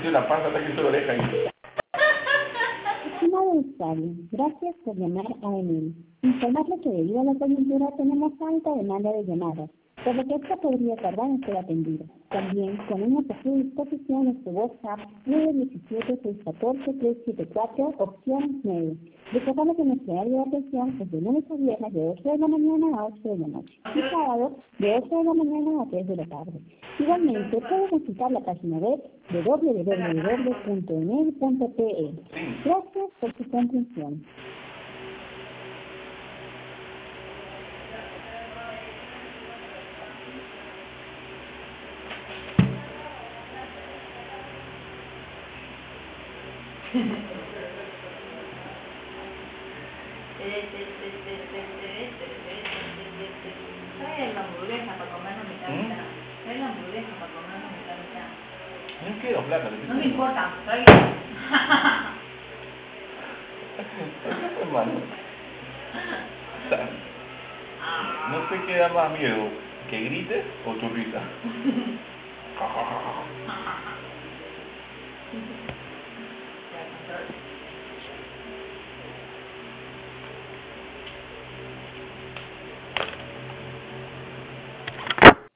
La panza está aquí en su oreja ahí. Estimado usuario, gracias por llamar a Enel. Informarle que debido a la coyuntura tenemos alta demanda de llamadas, por lo que esta podría tardar en ser atendida. También ponemos a su disposición nuestro WhatsApp 917-614-374, opción 9. Recordarle que nuestro horario de atención es de lunes a viernes de 8 de la mañana a 8 de la noche y sábados de 8 de la mañana a 3 de la tarde. Igualmente, puede consultar la página web de www.enel.pe. Gracias por su comprensión. Trae la hamburguesa para comernos mitad mitad. Trae la hamburguesa para comernos mitad mitad. No quiero plata. No me importa, trae. Hermano. No sé qué da más miedo, que grites o tu risa.